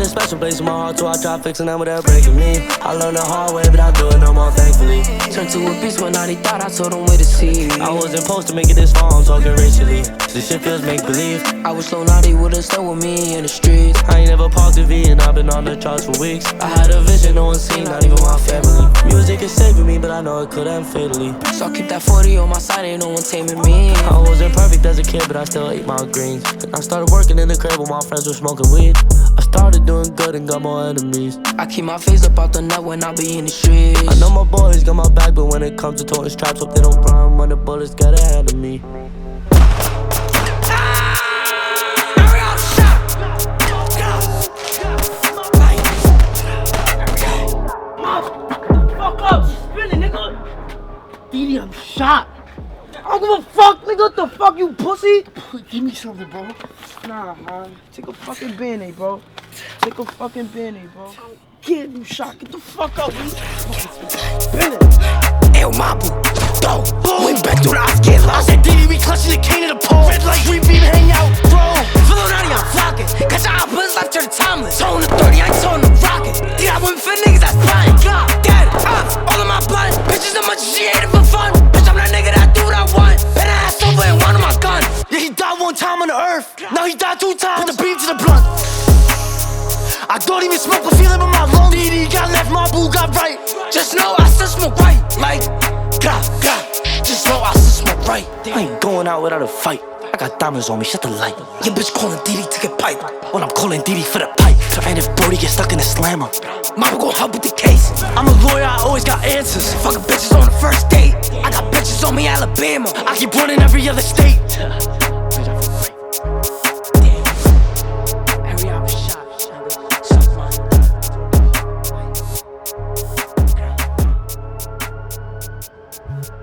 special place in my heart, so I try fixing them without breaking me. I learned the hard way, but I do it no more, thankfully. Turned to a beast when I thought I told them where to see. I wasn't supposed to make it this far, I'm talking racially. This shit feels make-believe. I was slow, now they would've stuck with me in the streets. I ain't never paused the V and I've been on the charts for weeks. I had a vision, no one seen, not even my family. Music is saving me, but I know it could end fatally. So I keep that 40 on my side, ain't no one taming me. I wasn't perfect as a kid, but I still ate my greens. And I started working in the crib while my friends were smoking weed. I started doing good and got more enemies. I keep my face up out the net when I be in the streets. I know my boys got my back, but when it comes to toting straps, hope they don't run when the bullets get ahead of me. Didi, I'm shot. I don't give a fuck, nigga. What the fuck, you pussy? Give me something, bro. Nah, man. Take a fucking Band-Aid, bro. Take a fucking Band-Aid, bro. Get you shot. Get the fuck up, man. Band-Aid. El Mabu, go. Went back to the house, get lost. I said, Didi, we clutching the king of the pole. Red light, green beam, hang out, bro. Filonati, I'm flocking. Catch our opponents, life turn timeless. Tone the 30, I ain't tone the rocket. Yeah, I went for niggas, that's fine. God, dead, all of my blood. Bitches, as much as she ate it for fun. Bitch, I'm that nigga that do what I want. Bet I ass over and one of my gun. Yeah, he died one time on the earth. Now he died 2 times. Put the beam to the blunt. I don't even smoke, but feeling with my lungs. Didi got left, my boo got right. Just know I still smoke right. Like, God. Just know I still smoke right. I ain't going out without a fight. I got diamonds on me, shut the light. Your bitch calling Didi to get pipe. Well, I'm calling Didi for the pipe. And if Brody gets stuck in a slammer, Mama gon' help with the case. I'm a lawyer, I always got answers. Fucking bitches on the first date. I got bitches on me, Alabama. I keep running every other state. Every hour shot. Suck mine.